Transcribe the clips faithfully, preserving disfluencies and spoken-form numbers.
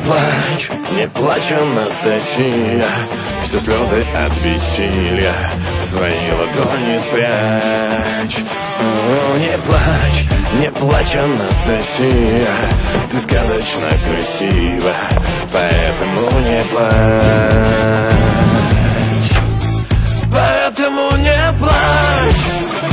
плачь, не плачь, Анастасия. Все слезы от бессилия в свои ладони спрячь. О, не плачь, не плачь, Анастасия. Ты сказочно красива, поэтому не плачь. Поэтому не плачь.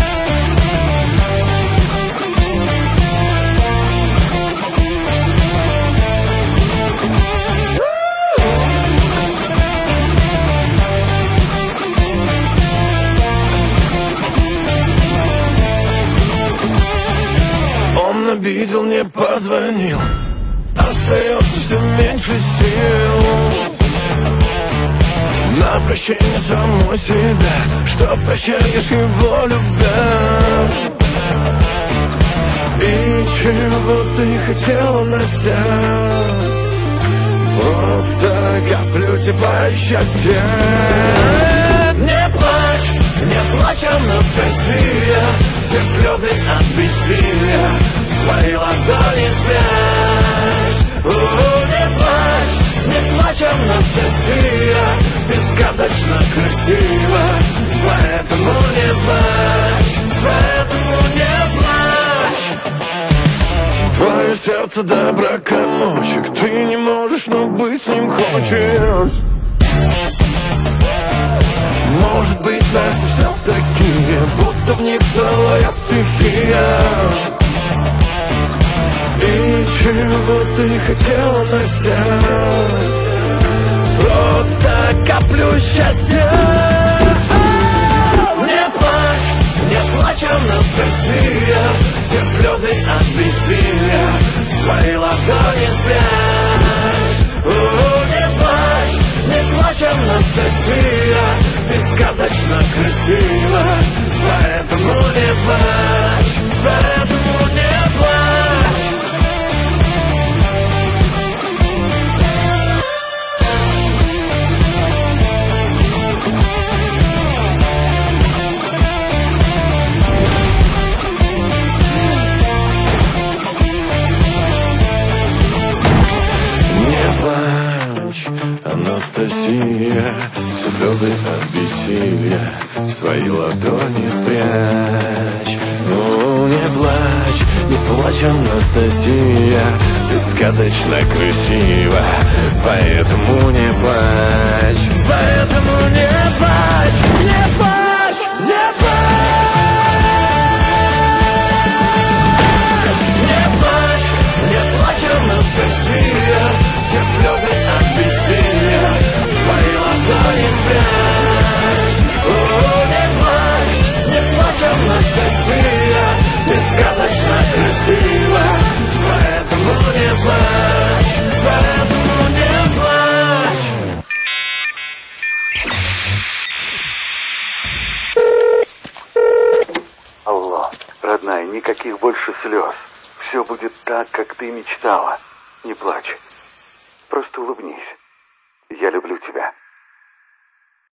Он обидел, не позвонил, остается все меньше сил на прощение самой себя, что прощаешь его любя. И чего ты хотела, Настя? Просто каплю тепла и счастья. Не плачь, не плачь, Анастасия. Все слезы от бессилия в свои ладони спрячь. О, не плачь, не плачь, Анастасия. Ты сказочно красива, поэтому не плачь, поэтому не плачь. Твое сердце до брака ночек, ты не можешь, но быть с ним хочешь. Может быть, Настя, все-таки будто в них целая стихия. И чего ты хотела, Настя? Просто каплю счастья. Не плачь, не плачь, Анастасия. Все слезы от бессилия в свои ладони спрячь. О, не плачь, не плачь, Анастасия. Ты сказочно красива, поэтому не плачь, поэтому не плачь. Не плачь, Анастасия. Все слезы от бессилия в свои ладони спрячь. Ну, не плачь, не плачь, Анастасия. Ты сказочно красива, поэтому не плачь, поэтому не плачь, не плачь, не плачь. Не плачь, не плачь, Анастасия. Все слезы от бессилия в свои ладони спрячь. О, не плачь, не плачь, Анастасия. Ты сказочно красива, поэтому не плачь, поэтому не плачь. Алло, родная, никаких больше слез. Все будет так, как ты мечтала. Не плачь. Просто улыбнись. Я люблю тебя.